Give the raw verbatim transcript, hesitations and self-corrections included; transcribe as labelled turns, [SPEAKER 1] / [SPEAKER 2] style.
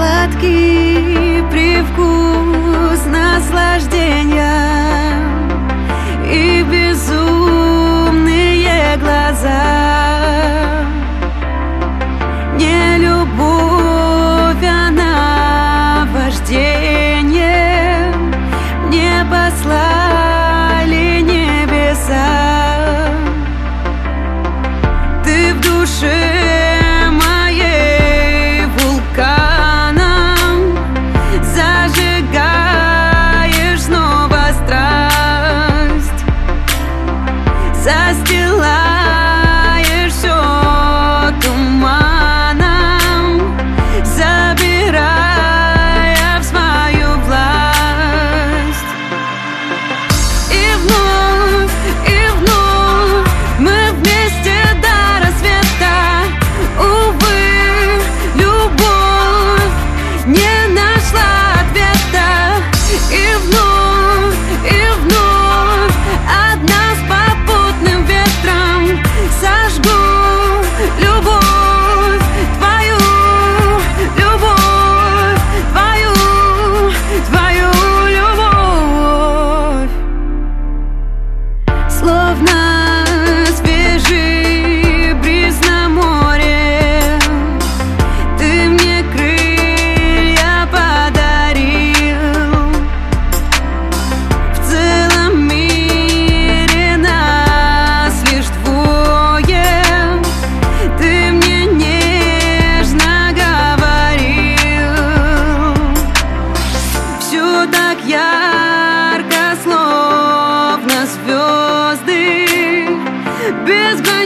[SPEAKER 1] Сладкий привкус наслаждения и безумные глаза. Не любовь, а наваждение мне послали небеса. Ты в душе застилаешь все туманом, забирая в свою власть. И вновь, и вновь мы вместе до рассвета. Увы, любовь не нашла ответа. И вновь, и вновь одна с попутным ветром сожгу любовь твою, любовь твою, твою любовь. Словно свежий бриз на море, ты мне крылья подарил. В целом мире нас лишь двое, ты мне нежно говорил. Все так ярко, словно звезды, без